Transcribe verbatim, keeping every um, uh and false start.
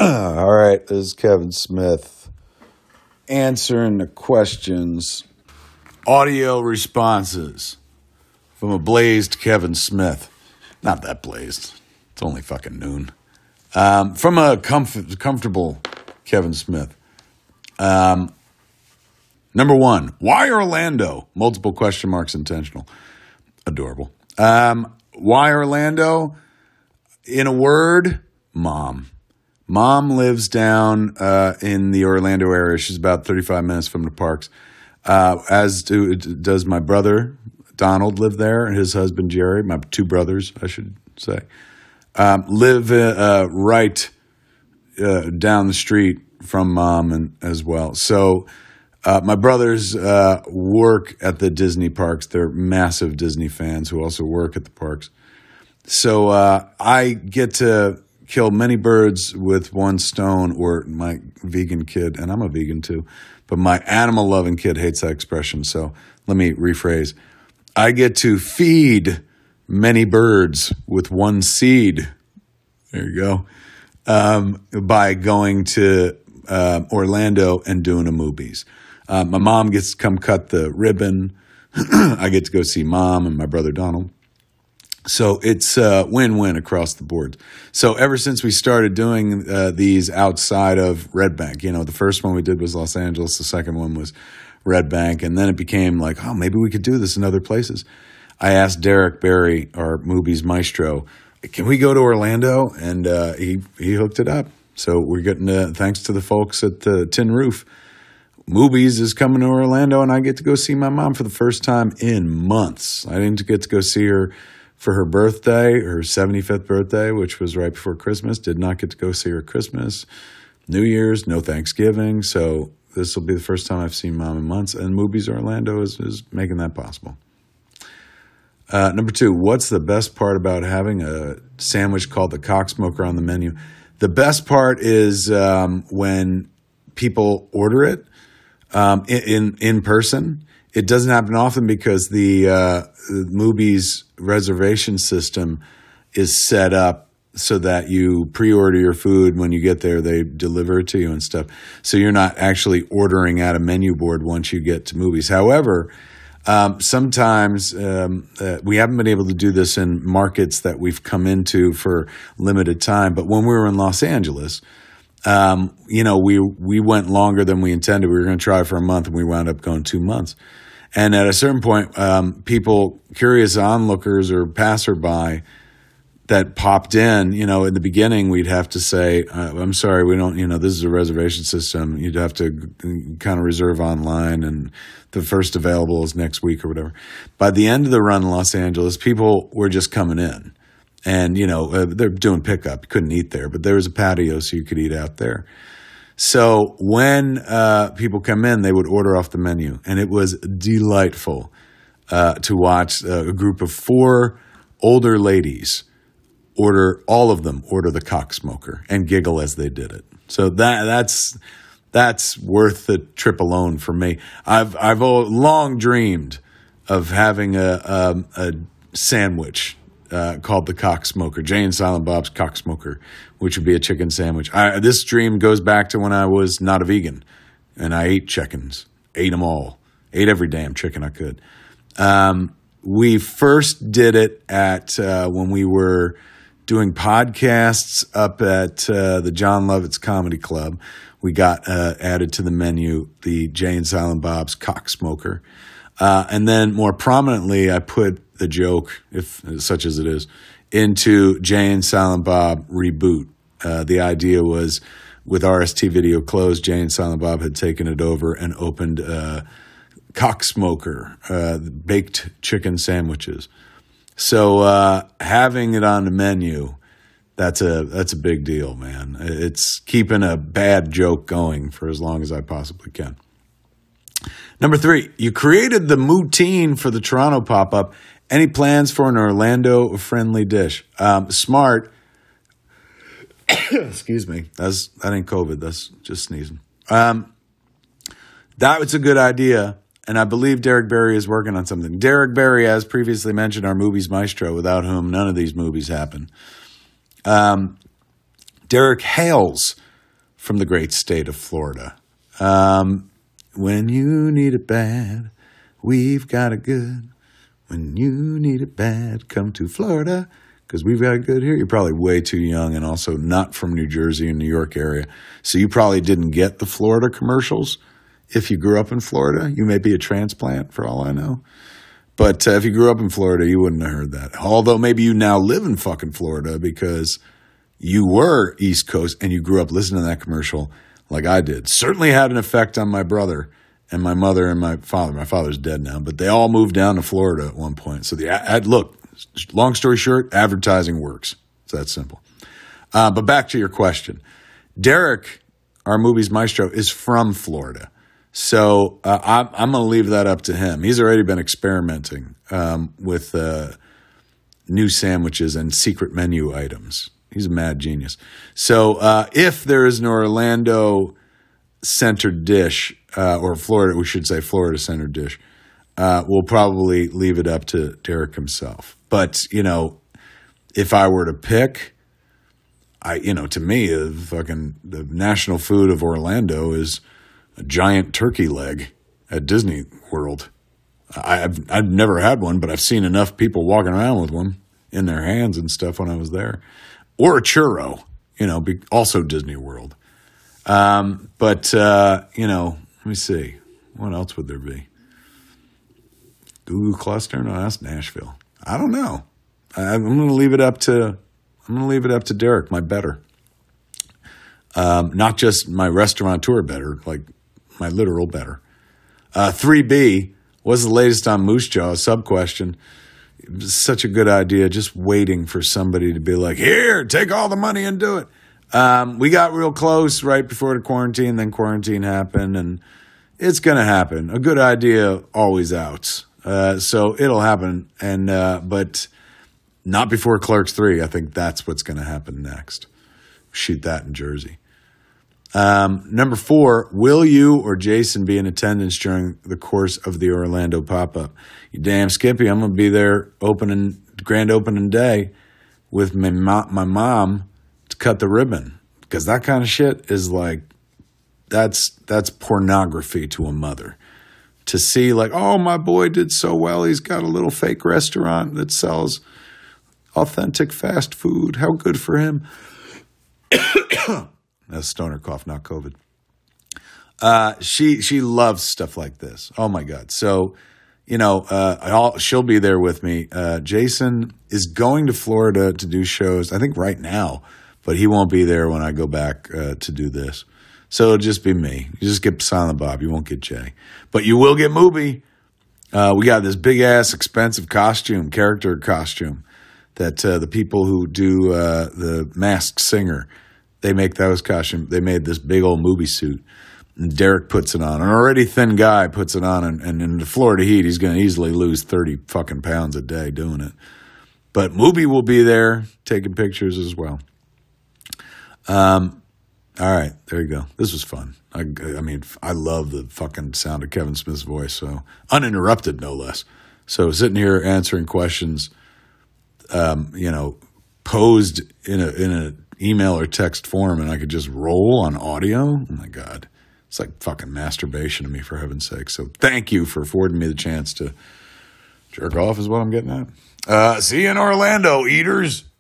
All right, this is Kevin Smith answering the questions. Audio responses from a blazed Kevin Smith. Not that blazed. It's only fucking noon. Um, from a comf- comfortable Kevin Smith. Um, number one, why Orlando? Multiple question marks, intentional. Adorable. Um, why Orlando? In a word, mom. Mom lives down uh, in the Orlando area. She's about thirty-five minutes from the parks. Uh, as do, does my brother, Donald, live there, and his husband, Jerry. My two brothers, I should say, um, live uh, right uh, down the street from Mom and, as well. So uh, my brothers uh, work at the Disney parks. They're massive Disney fans who also work at the parks. So uh, I get to kill many birds with one stone, or my vegan kid, and I'm a vegan too, but my animal-loving kid hates that expression, so let me rephrase. I get to feed many birds with one seed, there you go, um, by going to uh, Orlando and doing the movies. Uh, my mom gets to come cut the ribbon. I get to go see Mom and my brother Donald. So it's a win-win across the board. So ever since we started doing uh, these outside of Red Bank, you know, the first one we did was Los Angeles, the second one was Red Bank, and then it became like, oh, maybe we could do this in other places. I asked Derek Barry, our movies maestro, can we go to Orlando? And uh, he he hooked it up. So we're getting, uh, thanks to the folks at the Tin Roof, Movies is coming to Orlando, and I get to go see my mom for the first time in months. I didn't get to go see her for her birthday, her seventy-fifth birthday, which was right before Christmas. Did not get to go see her Christmas, New Year's, no Thanksgiving. So this will be the first time I've seen Mom in months, and Movies Orlando is, is making that possible. Uh, number two, what's the best part about having a sandwich called the Cocksmoker on the menu? The best part is um, when people order it um, in, in in person. It doesn't happen often because the, uh, the Movies reservation system is set up so that you pre-order your food. When you get there, they deliver it to you and stuff. So you're not actually ordering at a menu board once you get to Movies. However, um, sometimes um, uh, we haven't been able to do this in markets that we've come into for limited time. But when we were in Los Angeles, um, you know, we we went longer than we intended. We were going to try for a month, and we wound up going two months. And at a certain point, um, people, curious onlookers or passerby that popped in, you know, in the beginning, we'd have to say, uh, I'm sorry, we don't, you know, this is a reservation system. You'd have to g- kind of reserve online, and the first available is next week or whatever. By the end of the run in Los Angeles, people were just coming in. And, you know, uh, they're doing pickup. You couldn't eat there, but there was a patio so you could eat out there. So when uh, people come in, they would order off the menu, and it was delightful uh, to watch uh, a group of four older ladies order, all of them order the Cocksmoker and giggle as they did it. So that that's that's worth the trip alone for me. I've I've long dreamed of having a a, a sandwich Uh, called the Cocksmoker, Jay and Silent Bob's Cocksmoker, which would be a chicken sandwich. I, this dream goes back to when I was not a vegan, and I ate chickens, ate them all, ate every damn chicken I could. Um, we first did it at uh, when we were doing podcasts up at uh, the John Lovitz Comedy Club. We got uh, added to the menu the Jay and Silent Bob's Cocksmoker. Uh, and then more prominently, I put the joke, if such as it is, into Jay and Silent Bob Reboot. Uh, the idea was, with R S T Video closed, Jay and Silent Bob had taken it over and opened uh, Cocksmoker, uh, baked chicken sandwiches. So uh, having it on the menu, that's a that's a big deal, man. It's keeping a bad joke going for as long as I possibly can. Number three, you created the moutine for the Toronto pop-up. Any plans for an Orlando-friendly dish? Um, smart. Excuse me. That's, that ain't COVID. That's just sneezing. Um, that was a good idea, and I believe Derek Barry is working on something. Derek Barry, as previously mentioned, our movies maestro, without whom none of these movies happen. Um, Derek hails from the great state of Florida. Um, when you need it bad, we've got it good. When you need it bad, come to Florida, because we've got it good here. You're probably way too young and also not from New Jersey and New York area. So you probably didn't get the Florida commercials. If you grew up in Florida, you may be a transplant for all I know. But uh, if you grew up in Florida, you wouldn't have heard that. Although maybe you now live in fucking Florida because you were East Coast and you grew up listening to that commercial like I did. Certainly had an effect on my brother and my mother and my father. My father's dead now, but they all moved down to Florida at one point. So the ad, look, long story short, advertising works. It's that simple. Uh, but back to your question. Derek, our movies maestro, is from Florida. So uh, I'm, I'm going to leave that up to him. He's already been experimenting um, with uh, new sandwiches and secret menu items. He's a mad genius. So uh, if there is an Orlando-centered dish, uh, or Florida, we should say Florida-centered dish, uh, we'll probably leave it up to Derek himself. But, you know, if I were to pick, I you know, to me, the fucking the national food of Orlando is a giant turkey leg at Disney World. I've I've never had one, but I've seen enough people walking around with one in their hands and stuff when I was there. Or a churro, you know, be, also Disney World. Um, but, uh, you know, let me see. What else would there be? Goo Goo Cluster? No, that's Nashville. I don't know. I, I'm going to leave it up to I'm going to leave it up to Derek, my better. Um, not just my restaurateur better, like my literal better. Uh, three B, what's the latest on Moose Jaw? Sub question. It was such a good idea, just waiting for somebody to be like, here, take all the money and do it. Um, we got real close right before the quarantine, then quarantine happened, and it's going to happen. A good idea always outs. Uh, so it'll happen, and uh, but not before Clerks three. I think that's what's going to happen next. Shoot that in Jersey. Um, number four, will you or Jason be in attendance during the course of the Orlando pop-up? You damn Skippy, I'm going to be there opening, grand opening day with my, mo- my mom to cut the ribbon. Because that kind of shit is like, that's that's pornography to a mother. To see like, oh, my boy did so well. He's got a little fake restaurant that sells authentic fast food. How good for him. That's stoner cough, not COVID. Uh, she she loves stuff like this. Oh, my God. So, you know, uh, I'll, she'll be there with me. Uh, Jason is going to Florida to do shows, I think right now, but he won't be there when I go back uh, to do this. So it'll just be me. You just get Silent Bob. You won't get Jay. But you will get Mooby. Uh, we got this big-ass, expensive costume, character costume, that uh, the people who do uh, the Masked Singer, they make those costumes. They made this big old movie suit. And Derek puts it on. An already thin guy puts it on. And, and in the Florida heat, he's going to easily lose thirty fucking pounds a day doing it. But Mooby will be there taking pictures as well. Um, all right, there you go. This was fun. I, I mean, I love the fucking sound of Kevin Smith's voice. So uninterrupted, no less. So sitting here answering questions, um, you know, posed in a in a email or text form, and I could just roll on audio. Oh my God, it's like fucking masturbation to me, for heaven's sake. So thank you for affording me the chance to jerk off is what I'm getting at. Uh, see you in Orlando, eaters.